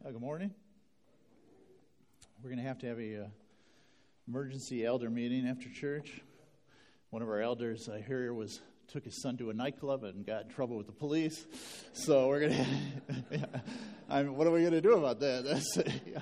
Good morning. We're going to have a emergency elder meeting after church. One of our elders, I hear, took his son to a nightclub and got in trouble with the police. So we're going to. What are we going to do about that?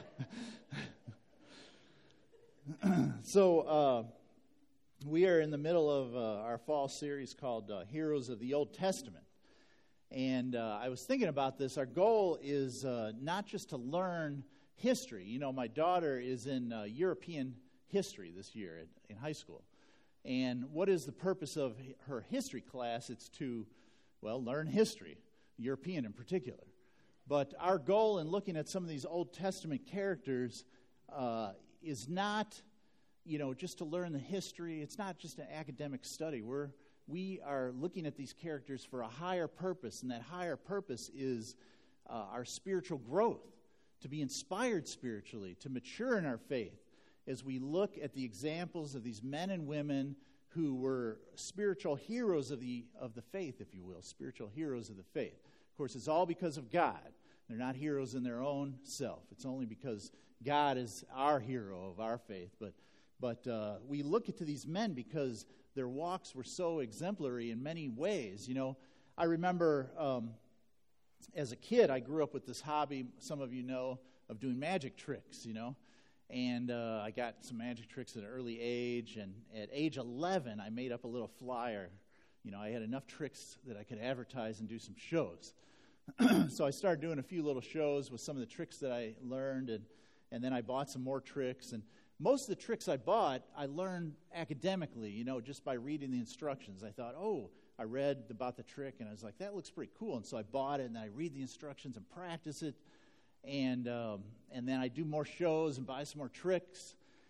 So we are in the middle of our fall series called Heroes of the Old Testament. And I was thinking about this. Our goal is not just to learn history. You know, my daughter is in European history this year in high school. And what is the purpose of her history class? It's to, learn history, European in particular. But our goal in looking at some of these Old Testament characters is not, just to learn the history. It's not just an academic study. We are looking at these characters for a higher purpose, and that higher purpose is our spiritual growth, to be inspired spiritually, to mature in our faith, as we look at the examples of these men and women who were spiritual heroes of the faith, if you will, spiritual heroes of the faith. Of course, it's all because of God. They're not heroes in their own self. It's only because God is our hero of our faith. But we look at these men because their walks were so exemplary in many ways. I remember as a kid, I grew up with this hobby, some of you know, of doing magic tricks, And I got some magic tricks at an early age. And at age 11, I made up a little flyer. I had enough tricks that I could advertise and do some shows. So I started doing a few little shows with some of the tricks that I learned. And then I bought some more tricks. And most of the tricks I bought, I learned academically, just by reading the instructions. I thought, I read about the trick, and I was like, that looks pretty cool. And so I bought it, and I read the instructions and practice it. And then I do more shows and buy some more tricks.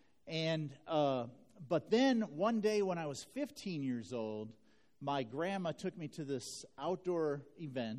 But then one day when I was 15 years old, my grandma took me to this outdoor event,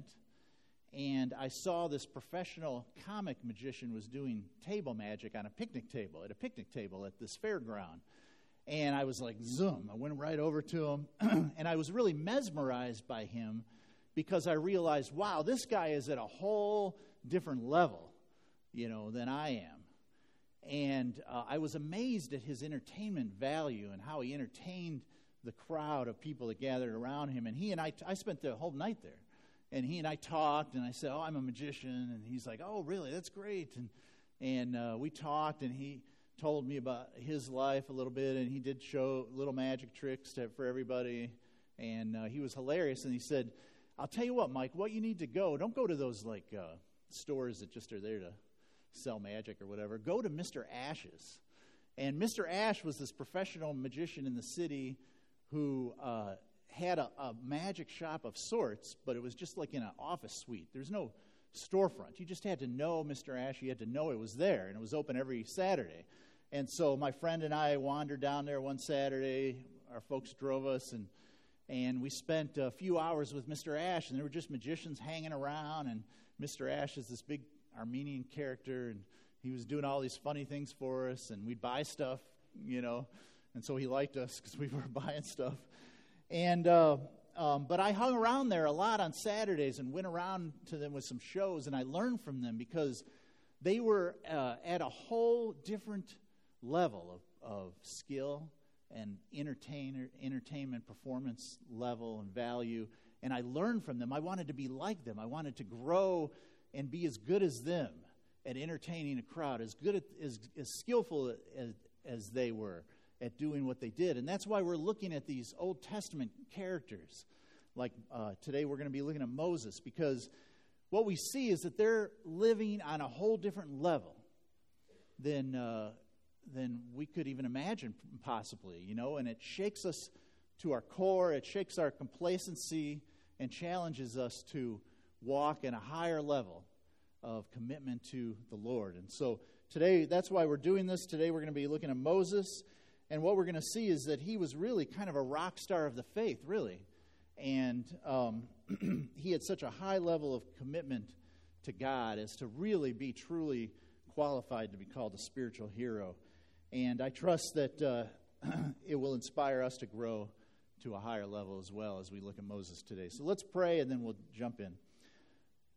and I saw this professional comic magician was doing table magic on a picnic table at this fairground. And I was like, zoom, I went right over to him, and I was really mesmerized by him because I realized, wow, this guy is at a whole different level, than I am. And I was amazed at his entertainment value and how he entertained the crowd of people that gathered around him. And I spent the whole night there. And he and I talked, and I said, I'm a magician. And he's like, oh, really? That's great. And we talked, and he told me about his life a little bit, and he did show little magic tricks for everybody. And he was hilarious. And he said, I'll tell you what, Mike, what you need to don't go to those stores that just are there to sell magic or whatever. Go to Mr. Ash's. And Mr. Ash was this professional magician in the city who had a magic shop of sorts, but it was just like in an office suite. There's no storefront. You just had to know Mr. Ash. You had to know it was there, and it was open every Saturday. And so my friend and I wandered down there one Saturday. Our folks drove us, and we spent a few hours with Mr. Ash, and there were just magicians hanging around, and Mr. Ash is this big Armenian character, and he was doing all these funny things for us, and we'd buy stuff, and so he liked us because we were buying stuff. And but I hung around there a lot on Saturdays and went around to them with some shows, and I learned from them because they were at a whole different level of skill and entertainment performance level and value, and I learned from them. I wanted to be like them. I wanted to grow and be as good as them at entertaining a crowd, as good as skillful as they were at doing what they did. And that's why we're looking at these Old Testament characters. Like today we're going to be looking at Moses, because what we see is that they're living on a whole different level than we could even imagine possibly, and it shakes us to our core, it shakes our complacency and challenges us to walk in a higher level of commitment to the Lord. And so today, that's why we're doing this. Today we're going to be looking at Moses. And what we're going to see is that he was really kind of a rock star of the faith, really. And he had such a high level of commitment to God as to really be truly qualified to be called a spiritual hero. And I trust that it will inspire us to grow to a higher level as well as we look at Moses today. So let's pray, and then we'll jump in.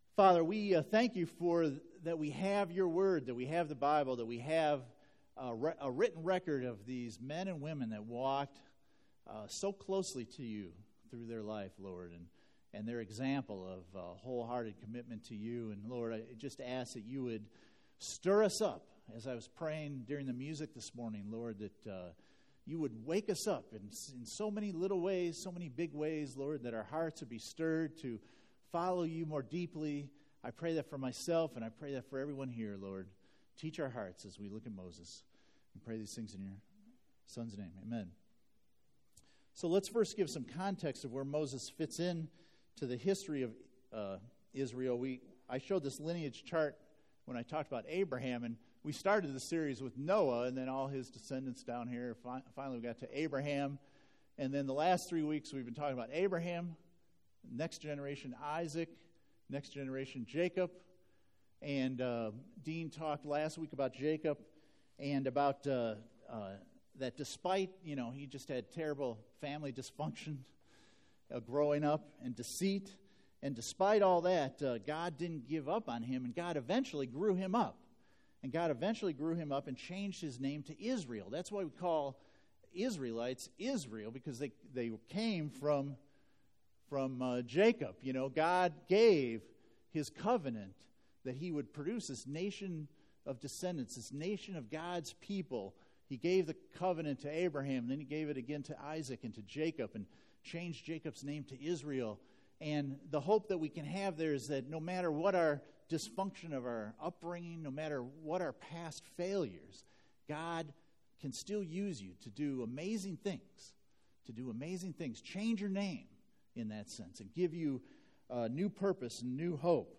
Father, we thank you for that we have your word, that we have the Bible, that we have a written record of these men and women that walked so closely to you through their life, Lord, and their example of wholehearted commitment to you. And Lord, I just ask that you would stir us up as I was praying during the music this morning, Lord, that you would wake us up in so many little ways, so many big ways, Lord, that our hearts would be stirred to follow you more deeply. I pray that for myself, and I pray that for everyone here, Lord. Teach our hearts as we look at Moses. We pray these things in your Son's name. Amen. So let's first give some context of where Moses fits in to the history of Israel. I showed this lineage chart when I talked about Abraham, and we started the series with Noah and then all his descendants down here. Finally, we got to Abraham. And then the last 3 weeks, we've been talking about Abraham, next generation Isaac, next generation Jacob. And Dean talked last week about Jacob and about that despite, he just had terrible family dysfunction growing up and deceit. And despite all that, God didn't give up on him, and God eventually grew him up. And God eventually grew him up and changed his name to Israel. That's why we call Israelites Israel, because they came from Jacob. God gave his covenant that he would produce this nation of descendants, this nation of God's people. He gave the covenant to Abraham, then he gave it again to Isaac and to Jacob, and changed Jacob's name to Israel. And the hope that we can have there is that no matter what our dysfunction of our upbringing, no matter what our past failures, God can still use you to do amazing things, change your name in that sense, and give you new purpose and new hope.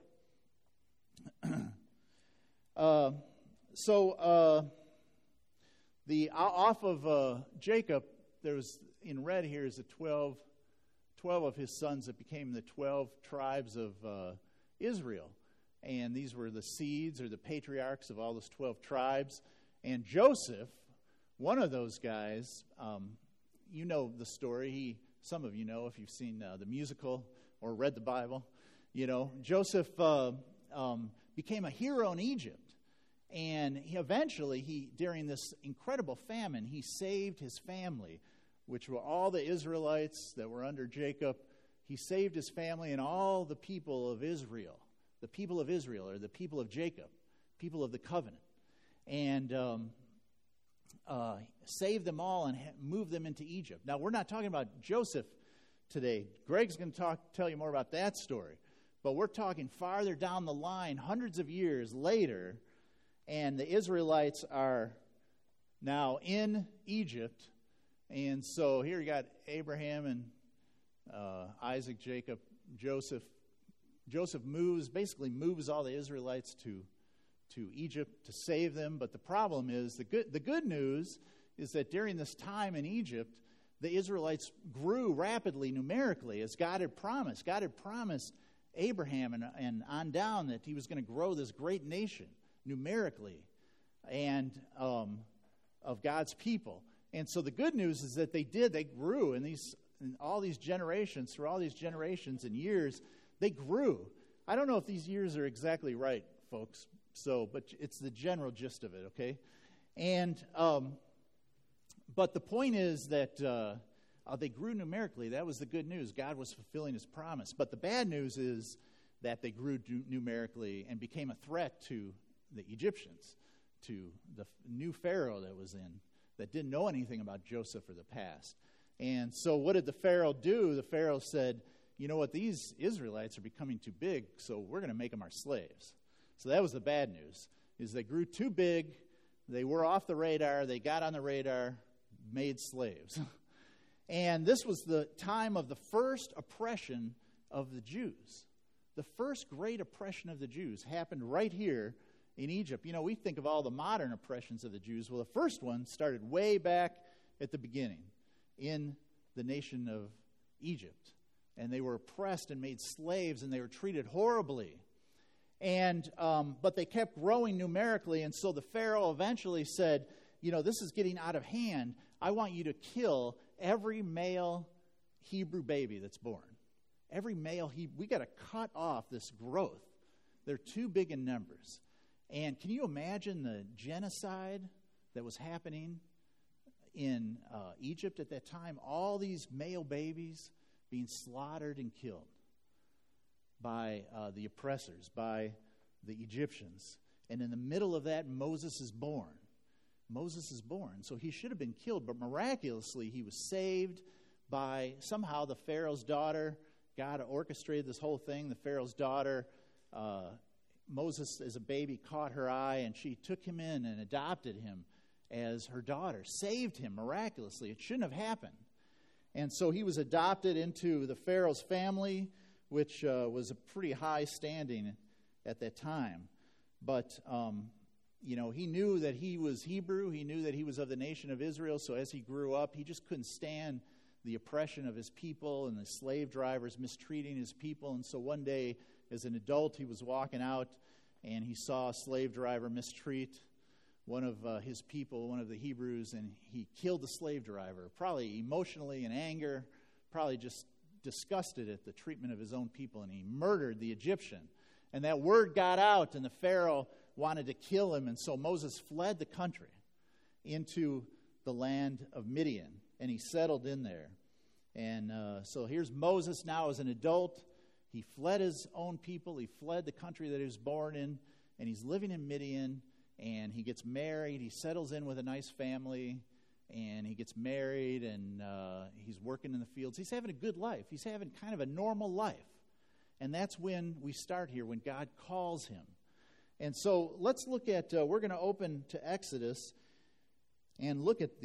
Off of Jacob, there was, in red here, is the 12 of his sons that became the 12 tribes of Israel. And these were the seeds or the patriarchs of all those 12 tribes. And Joseph, one of those guys, you know the story. Some of you know if you've seen the musical or read the Bible. Joseph became a hero in Egypt. And during this incredible famine, he saved his family, which were all the Israelites that were under Jacob. He saved his family and all the people of Israel. The people of Israel, or the people of Jacob, people of the covenant. And saved them all and moved them into Egypt. Now, we're not talking about Joseph today. Greg's going to tell you more about that story. But we're talking farther down the line, hundreds of years later, and the Israelites are now in Egypt. And so here you got Abraham and Isaac, Jacob, Joseph. Joseph basically moves all the Israelites to Egypt to save them. But the problem is, the good news is that during this time in Egypt, the Israelites grew rapidly numerically, as God had promised. God had promised Abraham and on down that he was going to grow this great nation numerically and of God's people. And so the good news is that they grew in all these generations, through all these generations and years, they grew. I don't know if these years are exactly right, folks, but it's the general gist of it, okay? And but the point is that they grew numerically. That was the good news. God was fulfilling his promise. But the bad news is that they grew numerically and became a threat to the Egyptians, to the new Pharaoh that didn't know anything about Joseph or the past. And so what did the Pharaoh do? The Pharaoh said, you know what, these Israelites are becoming too big, so we're going to make them our slaves. So that was the bad news, is they grew too big, they were off the radar, they got on the radar, made slaves. And this was the time of the first oppression of the Jews. The first great oppression of the Jews happened right here in Egypt. We think of all the modern oppressions of the Jews. Well, the first one started way back at the beginning in the nation of Egypt. And they were oppressed and made slaves, and they were treated horribly. And but they kept growing numerically, and so the Pharaoh eventually said, this is getting out of hand. I want you to kill every male Hebrew baby that's born. Every male we got to cut off this growth They're too big in numbers. And can you imagine the genocide that was happening in Egypt at that time? All these male babies being slaughtered and killed by the oppressors, by the Egyptians. And in the middle of that, Moses is born. Moses is born. So he should have been killed, but miraculously he was saved by somehow the Pharaoh's daughter. God orchestrated this whole thing. The Pharaoh's daughter, Moses as a baby, caught her eye, and she took him in and adopted him as her daughter, saved him miraculously. It shouldn't have happened. And so he was adopted into the Pharaoh's family, which was a pretty high standing at that time. But, he knew that he was Hebrew. He knew that he was of the nation of Israel. So as he grew up, he just couldn't stand the oppression of his people and the slave drivers mistreating his people. And so one day, as an adult, he was walking out, and he saw a slave driver mistreat one of his people, one of the Hebrews, and he killed the slave driver, probably emotionally in anger, probably just disgusted at the treatment of his own people, and he murdered the Egyptian. And that word got out, and the Pharaoh wanted to kill him, and so Moses fled the country into the land of Midian, and he settled in there. And so here's Moses now as an adult. He fled his own people. He fled the country that he was born in, and he's living in Midian, and he gets married. He settles in with a nice family, and he gets married, and he's working in the fields. He's having a good life. He's having kind of a normal life. And that's when we start here, when God calls him. And so let's look at, we're going to open to Exodus and look at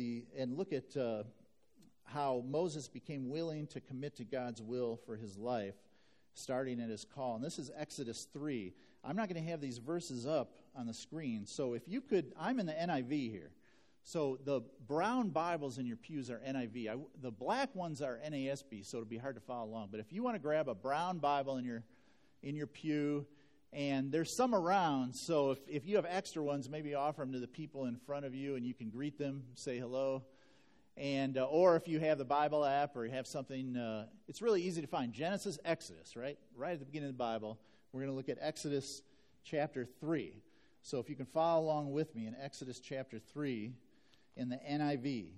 how Moses became willing to commit to God's will for his life, starting at his call. And this is Exodus 3. I'm not going to have these verses up on the screen. So if you could, I'm in the NIV here. So the brown Bibles in your pews are NIV. The black ones are NASB, so it'll be hard to follow along. But if you want to grab a brown Bible in your pew, and there's some around, so if you have extra ones, maybe offer them to the people in front of you, and you can greet them, say hello. And or if you have the Bible app or you have something, it's really easy to find. Genesis, Exodus, right? Right at the beginning of the Bible. We're going to look at Exodus chapter 3. So if you can follow along with me in Exodus chapter 3 in the NIV.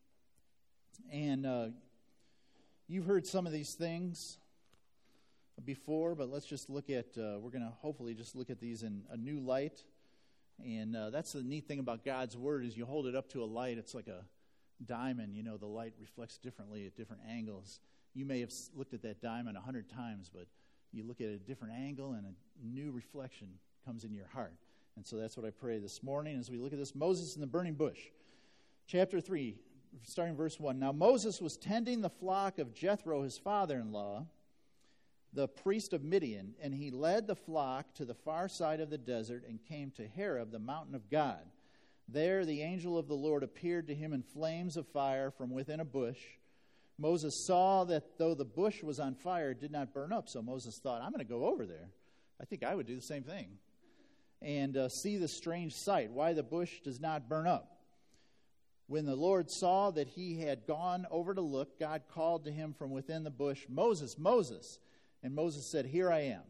And you've heard some of these things before, but let's just look at, we're going to hopefully just look at these in a new light. And that's the neat thing about God's Word is you hold it up to a light, it's like a diamond, the light reflects differently at different angles. You may have looked at that diamond 100 times, but you look at it at a different angle and a new reflection comes in your heart. And so that's what I pray this morning as we look at this. Moses in the burning bush. Chapter 3, starting verse 1. Now Moses was tending the flock of Jethro, his father-in-law, the priest of Midian, and he led the flock to the far side of the desert and came to Horeb, the mountain of God. There the angel of the Lord appeared to him in flames of fire from within a bush. Moses saw that though the bush was on fire, it did not burn up. So Moses thought, I'm going to go over there. I think I would do the same thing. And see the strange sight, why the bush does not burn up. When the Lord saw that he had gone over to look, God called to him from within the bush, Moses, Moses. And Moses said, Here I am.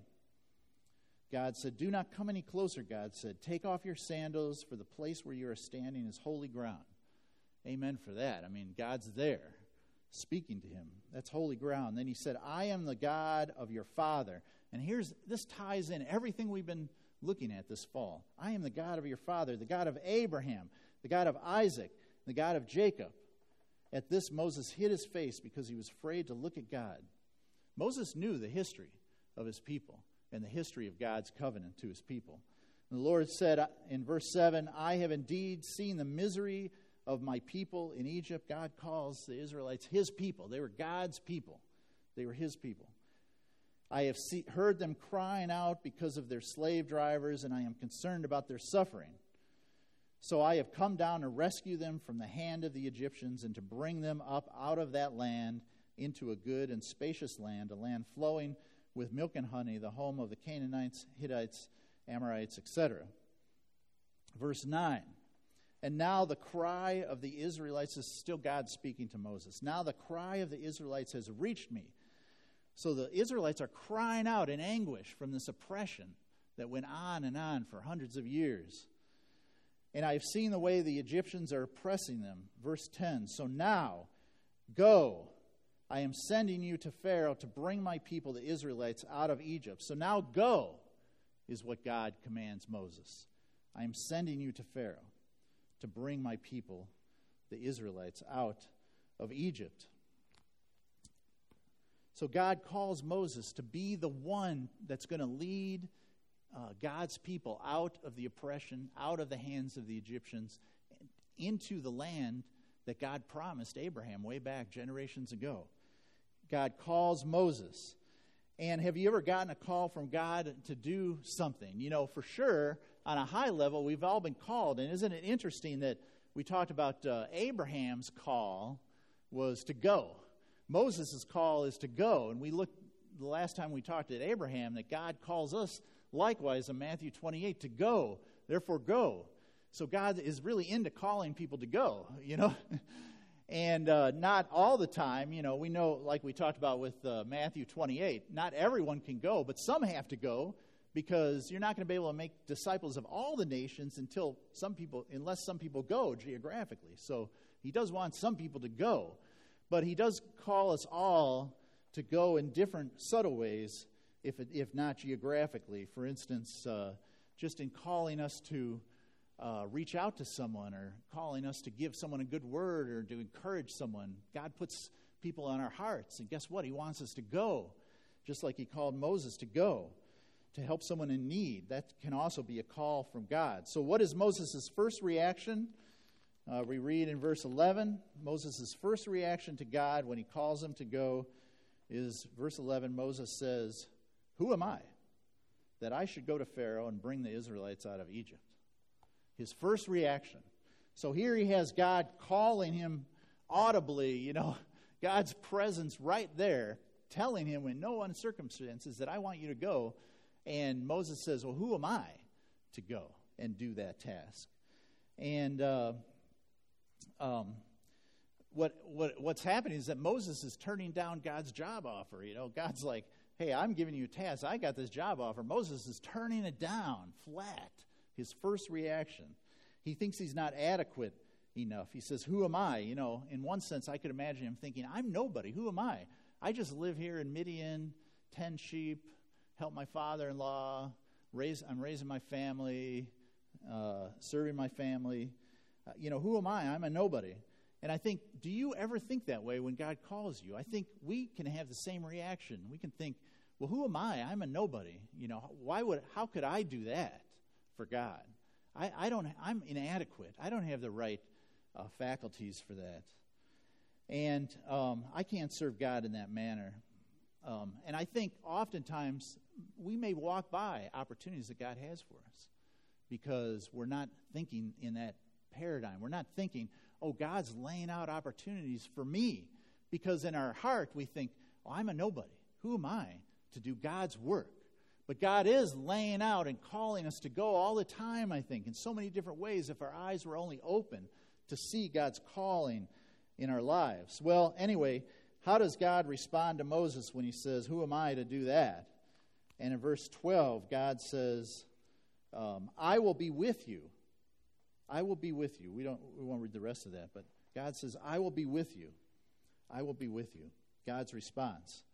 God said, Do not come any closer, God said. Take off your sandals, for the place where you are standing is holy ground. Amen for that. I mean, God's there speaking to him. That's holy ground. Then he said, I am the God of your father. And this ties in everything we've been looking at this fall. I am the God of your father, the God of Abraham, the God of Isaac, the God of Jacob. At this, Moses hid his face because he was afraid to look at God. Moses knew the history of his people and the history of God's covenant to his people. And the Lord said in verse 7, I have indeed seen the misery of my people in Egypt. God calls the Israelites his people. They were God's people. They were his people. I have heard them crying out because of their slave drivers, and I am concerned about their suffering. So I have come down to rescue them from the hand of the Egyptians and to bring them up out of that land into a good and spacious land, a land flowing with milk and honey, the home of the Canaanites, Hittites, Amorites, etc. Verse 9. And now the cry of the Israelites, is still God speaking to Moses. Now the cry of the Israelites has reached me. So the Israelites are crying out in anguish from this oppression that went on and on for hundreds of years. And I have seen the way the Egyptians are oppressing them. Verse 10, so now, go, I am sending you to Pharaoh to bring my people, the Israelites, out of Egypt. So now go, is what God commands Moses. I am sending you to Pharaoh to bring my people, the Israelites, out of Egypt. So God calls Moses to be the one that's going to lead God's people out of the oppression, out of the hands of the Egyptians, into the land that God promised Abraham way back generations ago. God calls Moses. And have you ever gotten a call from God to do something? You know, for sure, on a high level, we've all been called. And isn't it interesting that we talked about Abraham's call was to go. Moses' call is to go. And we looked the last time we talked at Abraham that God calls us likewise in Matthew 28 to go. Therefore, go. So God is really into calling people to go, you know. And not all the time, you know, we know, like we talked about with Matthew 28, not everyone can go, but some have to go because you're not going to be able to make disciples of all the nations unless some people go geographically. So he does want some people to go, but he does call us all to go in different subtle ways, if not geographically. For instance, just in calling us to reach out to someone, or calling us to give someone a good word, or to encourage someone. God puts people on our hearts, and guess what? He wants us to go, just like he called Moses to go, to help someone in need. That can also be a call from God. So what is Moses' first reaction? We read in verse 11, Moses' first reaction to God when he calls him to go is, verse 11, Moses says, "Who am I, that I should go to Pharaoh and bring the Israelites out of Egypt?" His first reaction. So here he has God calling him audibly, you know, God's presence right there, telling him in no circumstances that I want you to go. And Moses says, well, who am I to go and do that task? And what's happening is that Moses is turning down God's job offer. You know, God's like, hey, I'm giving you a task. I got this job offer. Moses is turning it down flat. His first reaction. He thinks he's not adequate enough. He says, who am I? You know, in one sense, I could imagine him thinking, I'm nobody. Who am I? I just live here in Midian, tend sheep, help my father-in-law, I'm raising my family, serving my family. You know, who am I? I'm a nobody. And I think, do you ever think that way when God calls you? I think we can have the same reaction. We can think, well, who am I? I'm a nobody. You know, how could I do that for God? I'm inadequate. I don't have the right faculties for that. And I can't serve God in that manner. And I think oftentimes we may walk by opportunities that God has for us because we're not thinking in that paradigm. We're not thinking, oh, God's laying out opportunities for me. Because in our heart we think, oh, I'm a nobody. Who am I to do God's work? But God is laying out and calling us to go all the time, I think, in so many different ways if our eyes were only open to see God's calling in our lives. Well, anyway, how does God respond to Moses when he says, who am I to do that? And in verse 12, God says, I will be with you. I will be with you. We won't read the rest of that, but God says, I will be with you. I will be with you. God's response.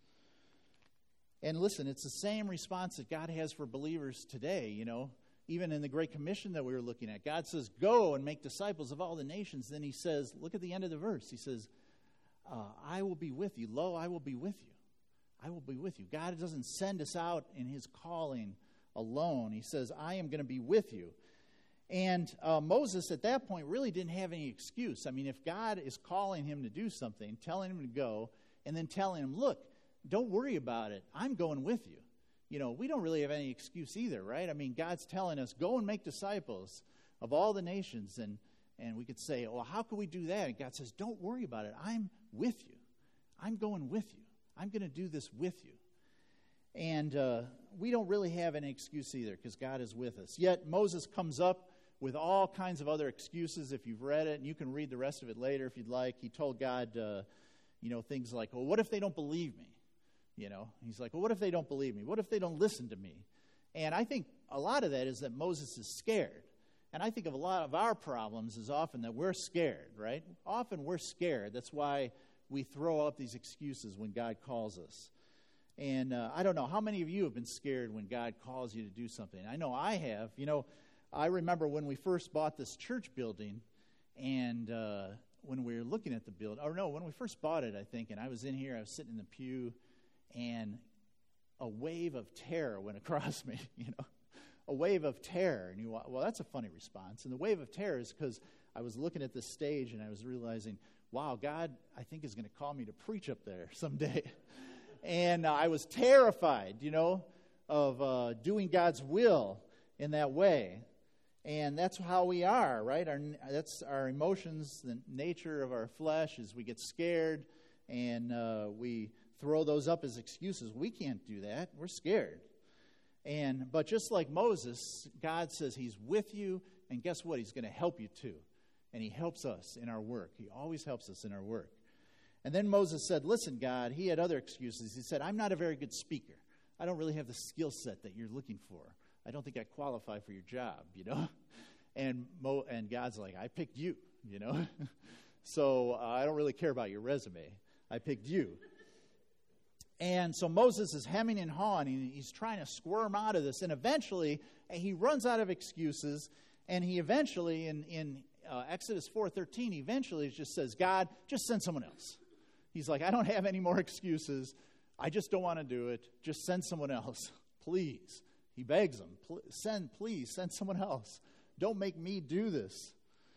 And listen, it's the same response that God has for believers today, you know. Even in the Great Commission that we were looking at, God says, go and make disciples of all the nations. Then he says, look at the end of the verse. He says, I will be with you. Lo, I will be with you. I will be with you. God doesn't send us out in his calling alone. He says, I am going to be with you. And Moses at that point really didn't have any excuse. I mean, if God is calling him to do something, telling him to go, and then telling him, look, don't worry about it. I'm going with you. You know, we don't really have any excuse either, right? I mean, God's telling us, go and make disciples of all the nations. And we could say, well, how can we do that? And God says, don't worry about it. I'm with you. I'm going with you. I'm going to do this with you. And we don't really have any excuse either because God is with us. Yet Moses comes up with all kinds of other excuses if you've read it. And you can read the rest of it later if you'd like. He told God, things like, well, what if they don't believe me? You know, he's like, well, what if they don't believe me? What if they don't listen to me? And I think a lot of that is that Moses is scared. And I think of a lot of our problems is often that we're scared, right? Often we're scared. That's why we throw up these excuses when God calls us. And I don't know, how many of you have been scared when God calls you to do something? I know I have. I remember when we first bought this church building, and when we were looking at the building, when we first bought it, I think, and I was in here, I was sitting in the pew, and a wave of terror went across me, a wave of terror. And well, that's a funny response. And the wave of terror is because I was looking at this stage and I was realizing, wow, God, I think, is going to call me to preach up there someday. And I was terrified, of doing God's will in that way. And that's how we are, right? That's our emotions, the nature of our flesh is we get scared and we throw those up as excuses. We can't do that. We're scared. But just like Moses, God says He's with you, and guess what? He's going to help you too. And He helps us in our work. He always helps us in our work. And then Moses said, listen, God, he had other excuses. He said, I'm not a very good speaker. I don't really have the skill set that you're looking for. I don't think I qualify for your job, And God's like, I picked you, So I don't really care about your resume. I picked you. And so Moses is hemming and hawing, and he's trying to squirm out of this. And eventually, he runs out of excuses, and he eventually, in Exodus 4:13, he eventually just says, God, just send someone else. He's like, I don't have any more excuses. I just don't want to do it. Just send someone else, please. He begs them, please send someone else. Don't make me do this.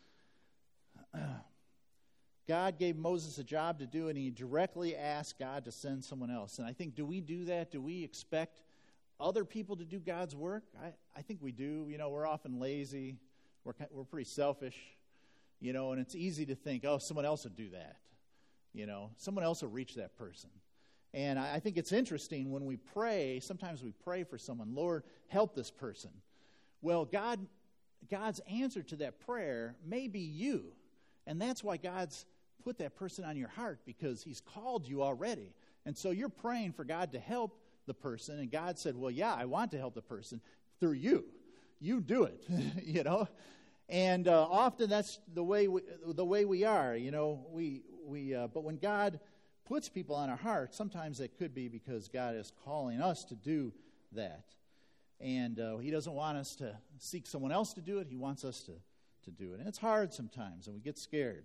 God gave Moses a job to do, and he directly asked God to send someone else. And I think, do we do that? Do we expect other people to do God's work? I think we do. We're often lazy. We're pretty selfish, and it's easy to think, oh, someone else would do that. Someone else will reach that person. And I think it's interesting when we pray, sometimes we pray for someone, Lord, help this person. Well, God's answer to that prayer may be you. And that's why God's put that person on your heart, because He's called you already. And so you're praying for God to help the person, and God said, well, yeah, I want to help the person through you. You do it, And often that's the way we are, but when God puts people on our heart, sometimes it could be because God is calling us to do that. And He doesn't want us to seek someone else to do it. He wants us to do it. And it's hard sometimes, and we get scared.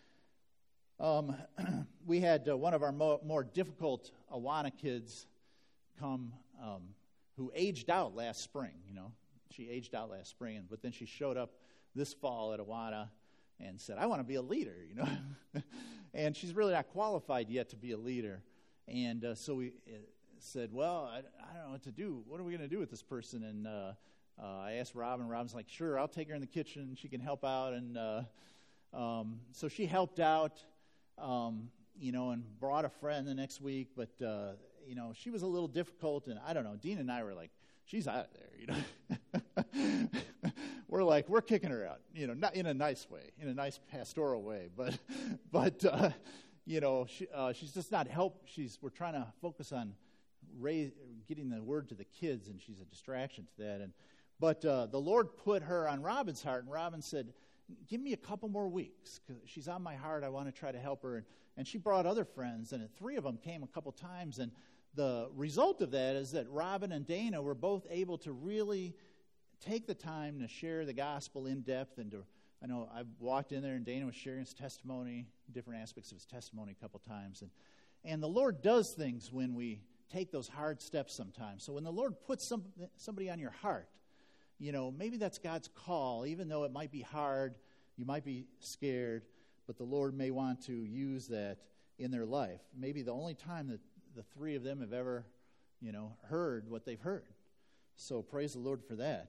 We had one of our more difficult Awana kids come who aged out last spring, She aged out last spring, but then she showed up this fall at Awana and said, I want to be a leader, And she's really not qualified yet to be a leader. And so we said, well, I don't know what to do. What are we going to do with this person? And I asked Rob, and Rob's like, sure, I'll take her in the kitchen. She can help out. And so she helped out, and brought a friend the next week. But, she was a little difficult. And I don't know, Dean and I were like, she's out of there, We're like, we're kicking her out, not in a nice way, in a nice pastoral way. But she's just not help. We're trying to focus on getting the word to the kids, and she's a distraction to that. But the Lord put her on Robin's heart, and Robin said, give me a couple more weeks, because she's on my heart. I want to try to help her. And she brought other friends, and 3 of them came a couple times. And the result of that is that Robin and Dana were both able to really take the time to share the gospel in depth. And I know I walked in there, and Dana was sharing his testimony, different aspects of his testimony a couple times. And the Lord does things when we take those hard steps sometimes. So when the Lord puts somebody on your heart, maybe that's God's call, even though it might be hard, you might be scared, but the Lord may want to use that in their life. Maybe the only time that the 3 of them have ever, heard what they've heard. So praise the Lord for that.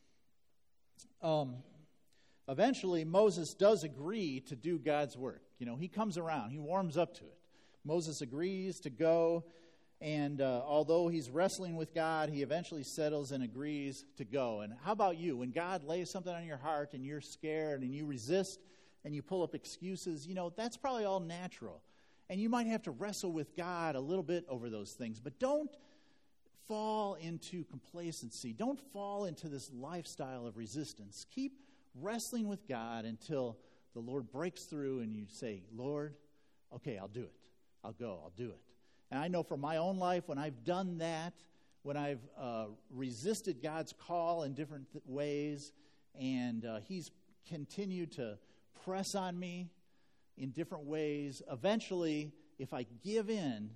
Eventually, Moses does agree to do God's work. He comes around. He warms up to it. Moses agrees to go, and although he's wrestling with God, he eventually settles and agrees to go. And how about you? When God lays something on your heart and you're scared and you resist and you pull up excuses, that's probably all natural. And you might have to wrestle with God a little bit over those things. But don't fall into complacency. Don't fall into this lifestyle of resistance. Keep wrestling with God until the Lord breaks through and you say, Lord, okay, I'll do it. I'll go. I'll do it. And I know from my own life, when I've done that, when I've resisted God's call in different ways, and He's continued to press on me in different ways, eventually, if I give in,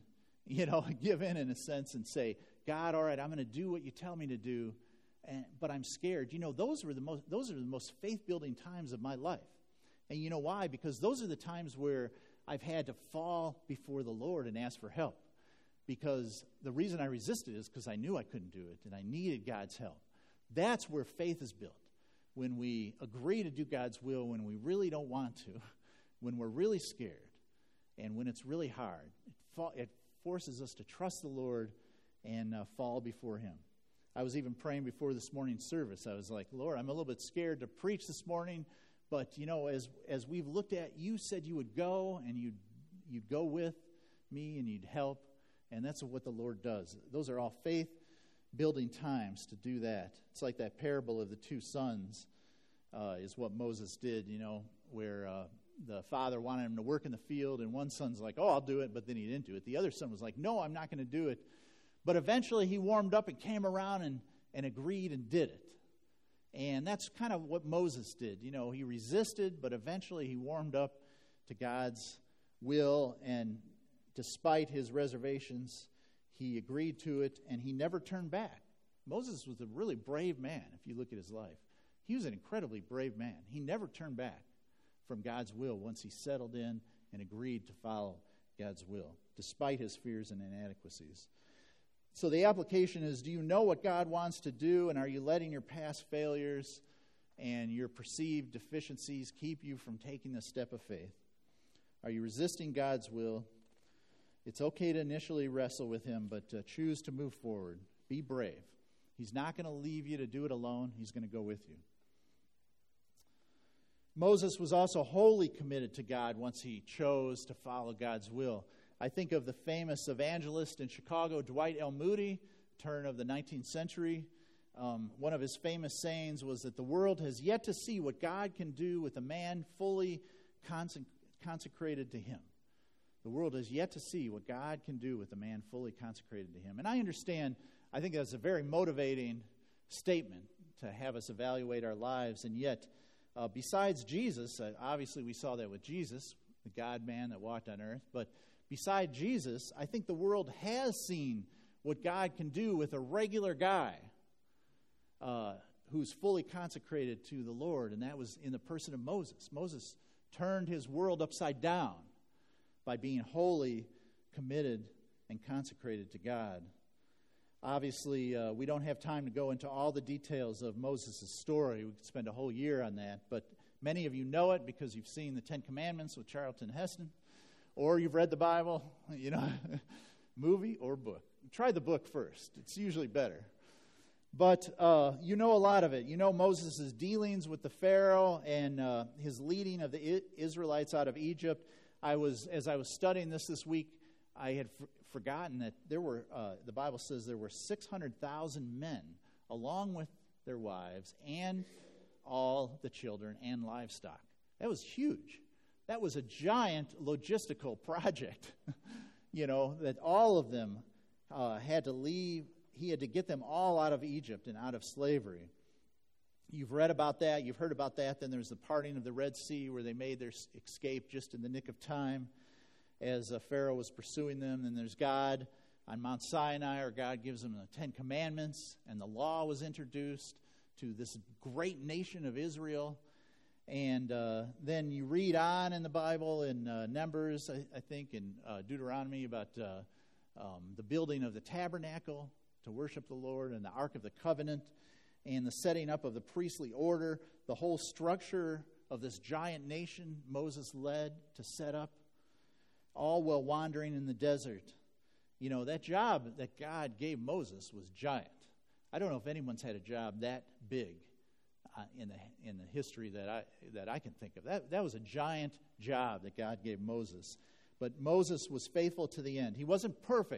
give in a sense and say, God, all right, I'm going to do what you tell me to do, but I'm scared. Those are the most faith-building times of my life. And you know why? Because those are the times where I've had to fall before the Lord and ask for help. Because the reason I resisted is because I knew I couldn't do it, and I needed God's help. That's where faith is built. When we agree to do God's will, when we really don't want to, when we're really scared, and when it's really hard, it forces us to trust the Lord and fall before Him. I was even praying before this morning's service. I was like, Lord, I'm a little bit scared to preach this morning, but, as we've looked at, you said you would go, and you'd go with me, and you'd help, and that's what the Lord does. Those are all faith-building times to do that. It's like that parable of the two sons is what Moses did, where the father wanted him to work in the field, and one son's like, oh, I'll do it, but then he didn't do it. The other son was like, no, I'm not going to do it. But eventually he warmed up and came around and agreed and did it. And that's kind of what Moses did. He resisted, but eventually he warmed up to God's will, and despite his reservations, he agreed to it, and he never turned back. Moses was a really brave man, if you look at his life. He was an incredibly brave man. He never turned back from God's will once he settled in and agreed to follow God's will, despite his fears and inadequacies. So the application is, do you know what God wants to do, and are you letting your past failures and your perceived deficiencies keep you from taking the step of faith? Are you resisting God's will? It's okay to initially wrestle with Him, but choose to move forward. Be brave. He's not going to leave you to do it alone. He's going to go with you. Moses was also wholly committed to God once he chose to follow God's will. I think of the famous evangelist in Chicago, Dwight L. Moody, turn of the 19th century. One of his famous sayings was that the world has yet to see what God can do with a man fully consecrated to Him. The world has yet to see what God can do with a man fully consecrated to Him. And I understand, I think that's a very motivating statement to have us evaluate our lives. And yet, besides Jesus, obviously we saw that with Jesus, the God-man that walked on earth. But beside Jesus, I think the world has seen what God can do with a regular guy who's fully consecrated to the Lord. And that was in the person of Moses. Moses turned his world upside down by being wholly committed and consecrated to God. Obviously, we don't have time to go into all the details of Moses' story. We could spend a whole year on that. But many of you know it because you've seen the Ten Commandments with Charlton Heston, or you've read the Bible, movie or book. Try the book first. It's usually better. But you know a lot of it. You know Moses' dealings with the Pharaoh and his leading of the Israelites out of Egypt. As I was studying this week, I had forgotten that there were, the Bible says there were 600,000 men, along with their wives, and all the children and livestock. That was huge. That was a giant logistical project, that all of them had to leave. He had to get them all out of Egypt and out of slavery. You've read about that. You've heard about that. Then there's the parting of the Red Sea where they made their escape just in the nick of time as Pharaoh was pursuing them. Then there's God on Mount Sinai, where God gives them the Ten Commandments, and the law was introduced to this great nation of Israel. And then you read on in the Bible in Numbers, I think, in Deuteronomy about the building of the tabernacle to worship the Lord, and the Ark of the Covenant, and the setting up of the priestly order, the whole structure of this giant nation Moses led to set up, all while wandering in the desert. That job that God gave Moses was giant. I don't know if anyone's had a job that big in the history that I can think of. That was a giant job that God gave Moses. But Moses was faithful to the end. He wasn't perfect,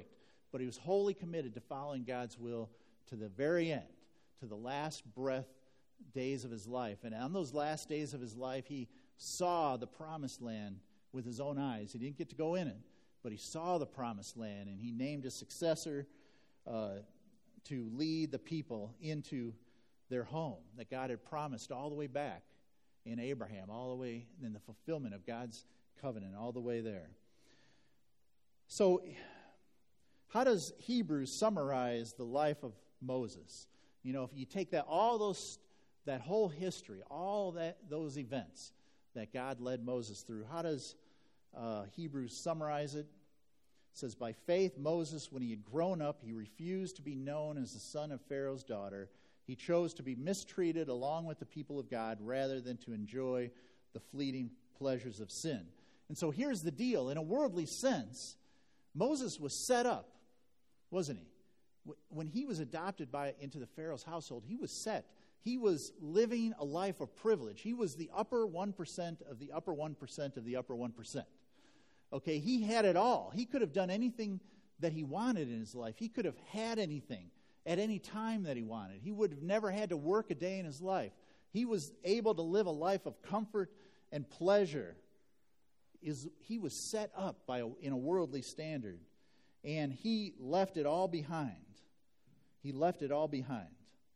but he was wholly committed to following God's will to the very end, to the last breath days of his life. And on those last days of his life, he saw the promised land with his own eyes. He didn't get to go in it, but he saw the promised land, and he named a successor to lead the people into their home that God had promised all the way back in Abraham, all the way in the fulfillment of God's covenant, all the way there. So, how does Hebrews summarize the life of Moses? You know, if you take that whole history, those events that God led Moses through, how does Hebrews summarize it? It says, by faith, Moses, when he had grown up, he refused to be known as the son of Pharaoh's daughter. He chose to be mistreated along with the people of God rather than to enjoy the fleeting pleasures of sin. And so here's the deal. In a worldly sense, Moses was set up, wasn't he? When he was adopted into the Pharaoh's household, he was set. He was living a life of privilege. He was the upper 1% of the upper 1% of the upper 1%. Okay, he had it all. He could have done anything that he wanted in his life. He could have had anything at any time that he wanted. He would have never had to work a day in his life. He was able to live a life of comfort and pleasure. He was set up in a worldly standard, and he left it all behind. He left it all behind.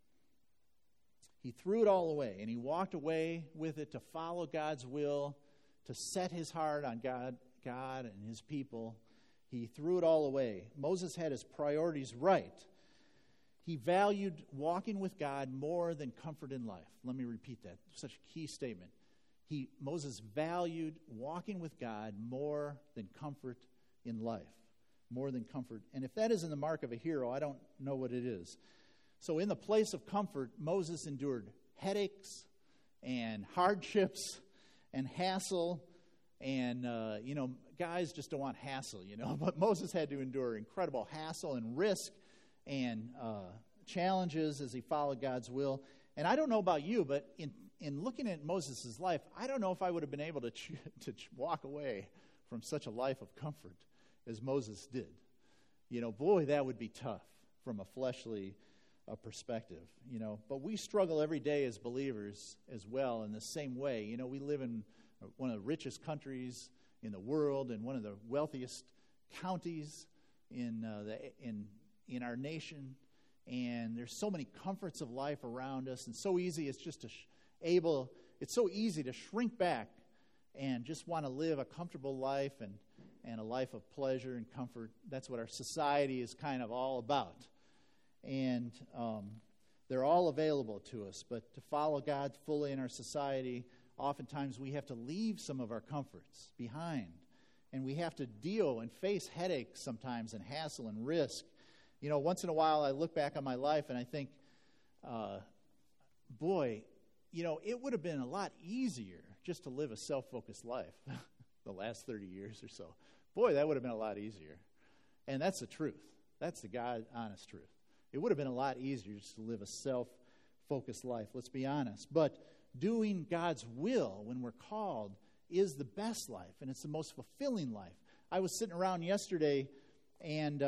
He threw it all away, and he walked away with it to follow God's will, to set his heart on God and his people. He threw it all away. Moses had his priorities right. He valued walking with God more than comfort in life. Let me repeat that. Such a key statement. Moses valued walking with God more than comfort in life. More than comfort. And if that isn't the mark of a hero, I don't know what it is. So in the place of comfort, Moses endured headaches and hardships and hassle. And, guys just don't want hassle, But Moses had to endure incredible hassle and risk and challenges as he followed God's will. And I don't know about you, but in looking at Moses' life, I don't know if I would have been able to walk away from such a life of comfort as Moses did. Boy, that would be tough from a fleshly perspective, But we struggle every day as believers as well in the same way. We live in one of the richest countries in the world and one of the wealthiest counties in our nation, and there's so many comforts of life around us, and so easy it's just it's so easy to shrink back and just want to live a comfortable life and a life of pleasure and comfort. That's what our society is kind of all about. And they're all available to us. But to follow God fully in our society, oftentimes we have to leave some of our comforts behind. And we have to deal and face headaches sometimes and hassle and risk. Once in a while I look back on my life and I think, it would have been a lot easier just to live a self-focused life the last 30 years or so. Boy, that would have been a lot easier. And that's the truth. That's the God honest truth. It would have been a lot easier just to live a self-focused life, let's be honest. But doing God's will when we're called is the best life, and it's the most fulfilling life. I was sitting around yesterday, and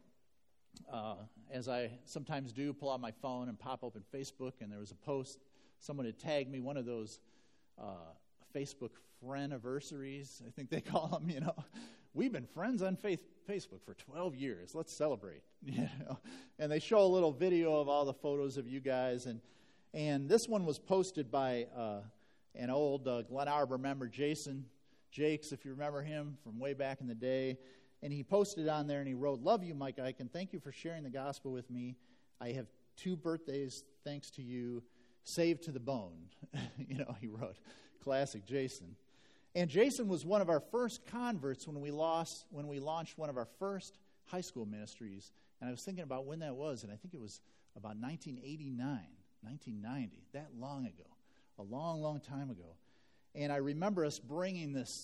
as I sometimes do, pull out my phone and pop open Facebook, and there was a post. Someone had tagged me, one of those Facebook friend-iversaries, I think they call them, We've been friends on Facebook for 12 years. Let's celebrate. And they show a little video of all the photos of you guys. And this one was posted by an old Glen Arbor member, Jason Jakes, if you remember him from way back in the day. And he posted on there and he wrote, "Love you, Mike Eichen. Thank you for sharing the gospel with me. I have 2 birthdays thanks to you. Saved to the bone." He wrote. Classic Jason. And Jason was one of our first converts when we launched one of our first high school ministries. And I was thinking about when that was, and I think it was about 1989, 1990, that long ago, a long, long time ago. And I remember us bringing this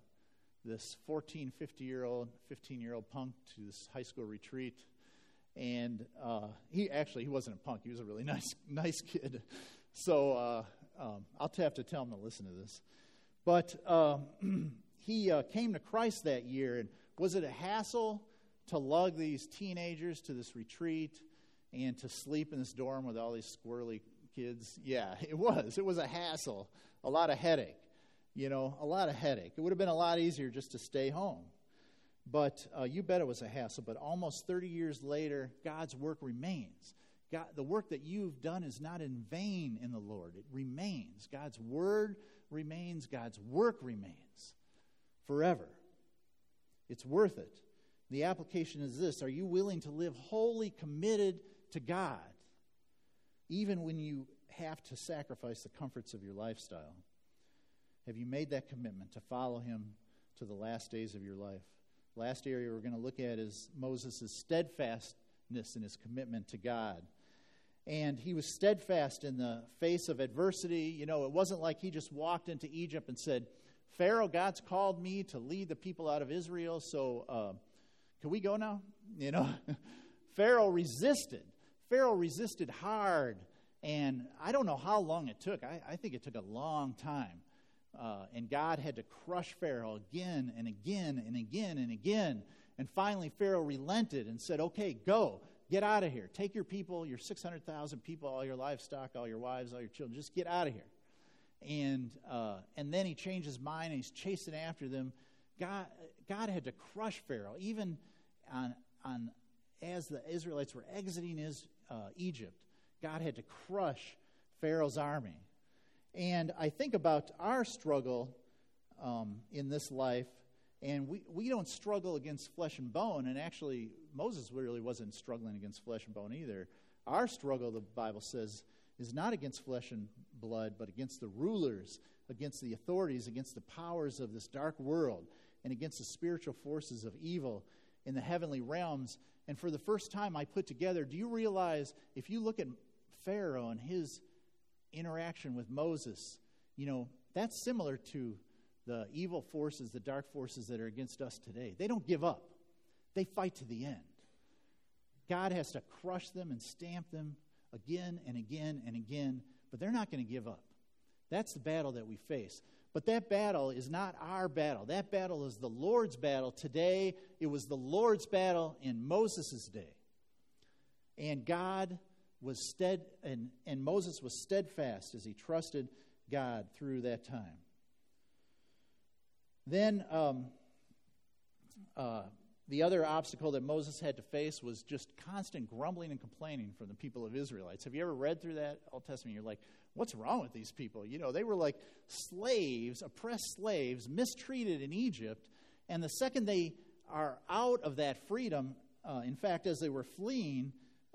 15-year-old punk to this high school retreat. And he wasn't a punk. He was a really nice kid. So I'll have to tell him to listen to this. But he came to Christ that year. And was it a hassle to lug these teenagers to this retreat and to sleep in this dorm with all these squirrely kids. Yeah, it was. It was a hassle, a lot of headache, a lot of headache. It would have been a lot easier just to stay home. But you bet it was a hassle. But almost 30 years later, God's work remains. The work that you've done is not in vain in the Lord. It remains. God's word remains. God's work remains forever. It's worth it. The application is this: are you willing to live wholly committed to God, even when you have to sacrifice the comforts of your lifestyle? Have you made that commitment to follow him to the last days of your life? Last area we're going to look at is Moses' steadfastness in his commitment to God. And he was steadfast in the face of adversity. It wasn't like he just walked into Egypt and said, Pharaoh, God's called me to lead the people out of Israel, so can we go now? Pharaoh resisted. Pharaoh resisted hard, and I don't know how long it took. I think it took a long time. And God had to crush Pharaoh again and again and again and again. And finally, Pharaoh relented and said, okay, go. Get out of here. Take your people, your 600,000 people, all your livestock, all your wives, all your children. Just get out of here. And then he changed his mind, and he's chasing after them. God had to crush Pharaoh, even as the Israelites were exiting Egypt. God had to crush Pharaoh's army. And I think about our struggle in this life, and we don't struggle against flesh and bone, and actually Moses really wasn't struggling against flesh and bone either. Our struggle, the Bible says, is not against flesh and blood, but against the rulers, against the authorities, against the powers of this dark world, and against the spiritual forces of evil in the heavenly realms. And for the first time I put together, do you realize if you look at Pharaoh and his interaction with Moses, that's similar to the evil forces, the dark forces that are against us today. They don't give up. They fight to the end. God has to crush them and stamp them again and again and again, but they're not going to give up. That's the battle that we face. But that battle is not our battle. That battle is the Lord's battle today. It was the Lord's battle in Moses' day. And God was and Moses was steadfast as he trusted God through that time. Then the other obstacle that Moses had to face was just constant grumbling and complaining from the people of Israelites. Have you ever read through that Old Testament? You're like, what's wrong with these people? They were like slaves, oppressed slaves, mistreated in Egypt. And the second they are out of that freedom, in fact, as they were fleeing,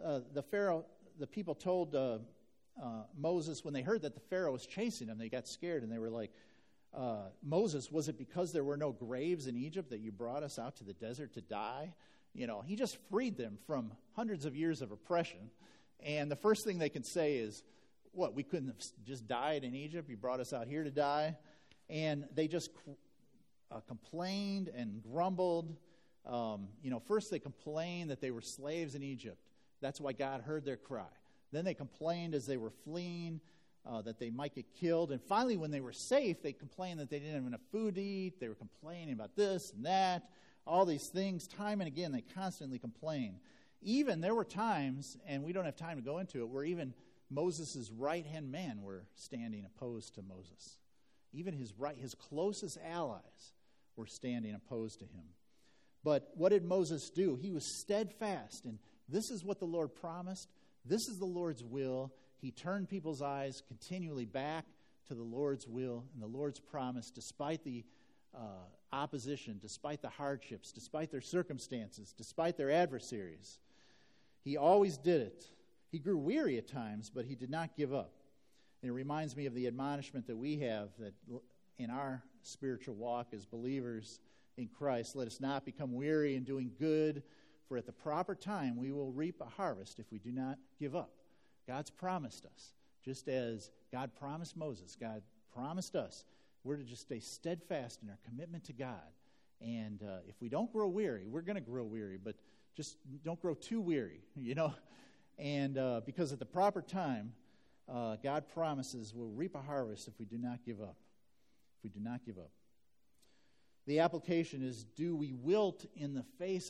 the people told Moses, when they heard that the Pharaoh was chasing them, they got scared and they were like, Moses, was it because there were no graves in Egypt that you brought us out to the desert to die? He just freed them from hundreds of years of oppression. And the first thing they can say is, what, we couldn't have just died in Egypt? You brought us out here to die? And they just complained and grumbled. First they complained that they were slaves in Egypt. That's why God heard their cry. Then they complained as they were fleeing that they might get killed. And finally, when they were safe, they complained that they didn't have enough food to eat. They were complaining about this and that, all these things. Time and again, they constantly complained. Even there were times, and we don't have time to go into it, where even Moses' right-hand men were standing opposed to Moses. Even his closest allies were standing opposed to him. But what did Moses do? He was steadfast, and this is what the Lord promised. This is the Lord's will. He turned people's eyes continually back to the Lord's will and the Lord's promise, despite the opposition, despite the hardships, despite their circumstances, despite their adversaries. He always did it. He grew weary at times, but he did not give up. And it reminds me of the admonishment that we have that in our spiritual walk as believers in Christ, let us not become weary in doing good, for at the proper time we will reap a harvest if we do not give up. God's promised us, just as God promised Moses, God promised us, we're to just stay steadfast in our commitment to God. And if we don't grow weary, we're going to grow weary, but just don't grow too weary, And because at the proper time, God promises we'll reap a harvest if we do not give up. If we do not give up. The application is, do we wilt in the face of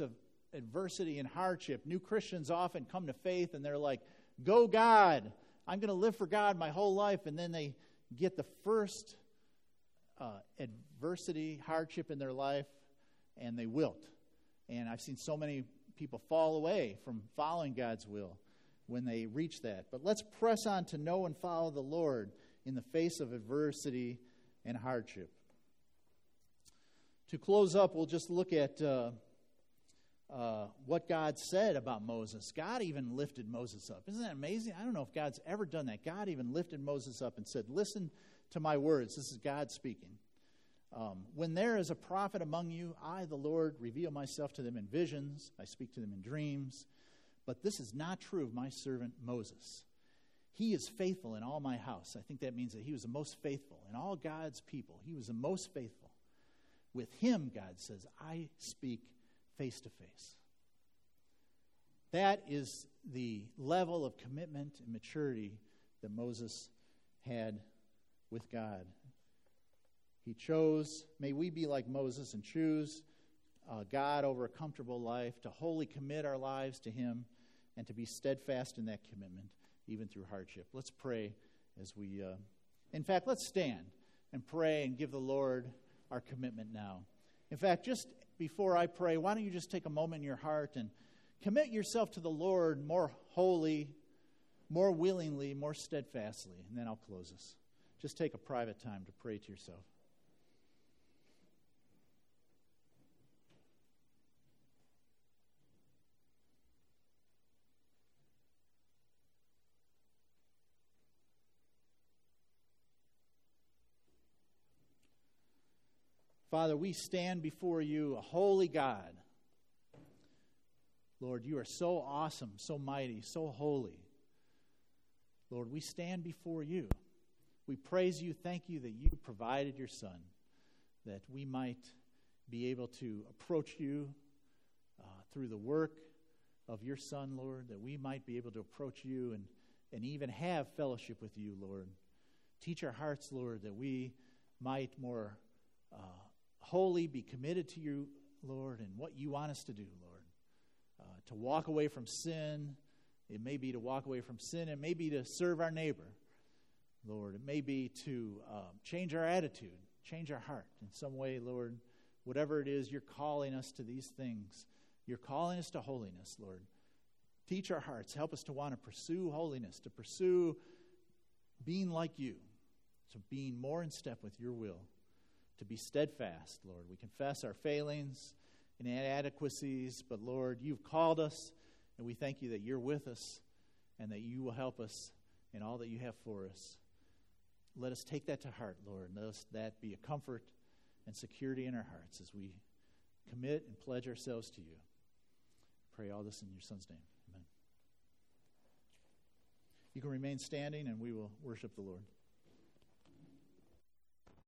adversity and hardship. New Christians often come to faith and they're like, go God, I'm going to live for God my whole life. And then they get the first adversity, hardship in their life, and they wilt. And I've seen so many people fall away from following God's will when they reach that. But let's press on to know and follow the Lord in the face of adversity and hardship. To close up, we'll just look at what God said about Moses. God even lifted Moses up. Isn't that amazing? I don't know if God's ever done that. God even lifted Moses up and said, listen to my words. This is God speaking. When there is a prophet among you, I, the Lord, reveal myself to them in visions. I speak to them in dreams. But this is not true of my servant Moses. He is faithful in all my house. I think that means that he was the most faithful in all God's people. He was the most faithful. With him, God says, I speak face to face. That is the level of commitment and maturity that Moses had with God. He chose, may we be like Moses and choose God over a comfortable life, to wholly commit our lives to him, and to be steadfast in that commitment, even through hardship. Let's pray as we, in fact, let's stand and pray and give the Lord our commitment now. In fact, just before I pray, why don't you just take a moment in your heart and commit yourself to the Lord more wholly, more willingly, more steadfastly, and then I'll close us. Just take a private time to pray to yourself. Father, we stand before you, a holy God. Lord, you are so awesome, so mighty, so holy. Lord, we stand before you. We praise you, thank you that you provided your Son, that we might be able to approach you through the work of your Son, Lord, that we might be able to approach you and even have fellowship with you, Lord. Teach our hearts, Lord, that we might more wholly be committed to you, Lord, and what you want us to do, Lord. To walk away from sin. It may be to walk away from sin. It may be to serve our neighbor, Lord. It may be to change our attitude, change our heart in some way, Lord. Whatever it is, you're calling us to these things. You're calling us to holiness, Lord. Teach our hearts. Help us to want to pursue holiness, to pursue being like you, to being more in step with your will, to be steadfast, Lord. We confess our failings and inadequacies, but Lord, you've called us, and we thank you that you're with us and that you will help us in all that you have for us. Let us take that to heart, Lord. Let that be a comfort and security in our hearts as we commit and pledge ourselves to you. Pray all this in your Son's name. Amen. You can remain standing, and we will worship the Lord.